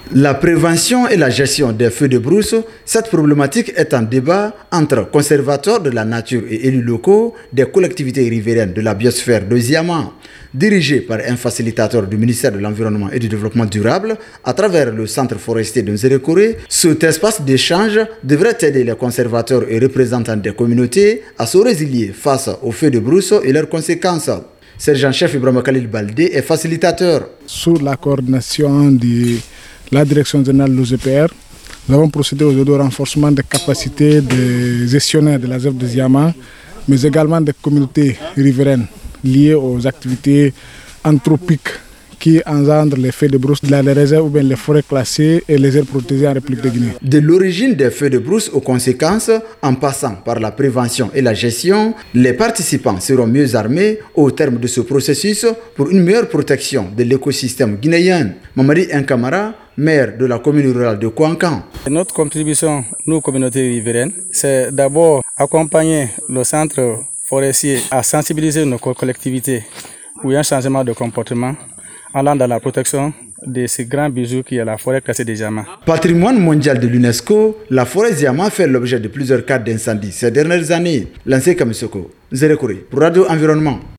La prévention et la gestion des feux de brousse, cette problématique est en débat entre conservateurs de la nature et élus locaux des collectivités riveraines de la biosphère de Ziama. Dirigé par un facilitateur du ministère de l'Environnement et du Développement durable à travers le centre forestier de Nzerekore, cet espace d'échange devrait aider les conservateurs et représentants des communautés à se résilier face aux feux de brousse et leurs conséquences. Sergent-chef Ibrahima Khalil Baldé est facilitateur. Sous la coordination de la direction générale de l'OGPR, nous avons procédé au renforcement des capacités des gestionnaires de la zone de Ziama, mais également des communautés riveraines liées aux activités anthropiques qui engendrent les feux de brousse dans les réserves ou bien les forêts classées et les aires protégées en République de Guinée. De l'origine des feux de brousse aux conséquences, en passant par la prévention et la gestion, les participants seront mieux armés au terme de ce processus pour une meilleure protection de l'écosystème guinéen. Mamadi Nkamara, maire de la commune rurale de Kouankan. Notre contribution, nous, communautés riveraines, c'est d'abord accompagner le centre forestier à sensibiliser nos collectivités pour un changement de comportement allant dans la protection de ces grands bijoux qui est la forêt classée de Ziama. Patrimoine mondial de l'UNESCO, la forêt Ziama fait l'objet de plusieurs cas d'incendie ces dernières années. Lancé Kamisoko, Nzerekore, pour Radio Environnement.